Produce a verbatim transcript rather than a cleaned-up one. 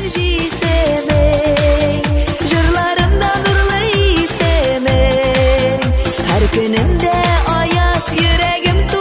sevmek, jırlarımda nurlu sevmek. Her günümde ayaz yüreğim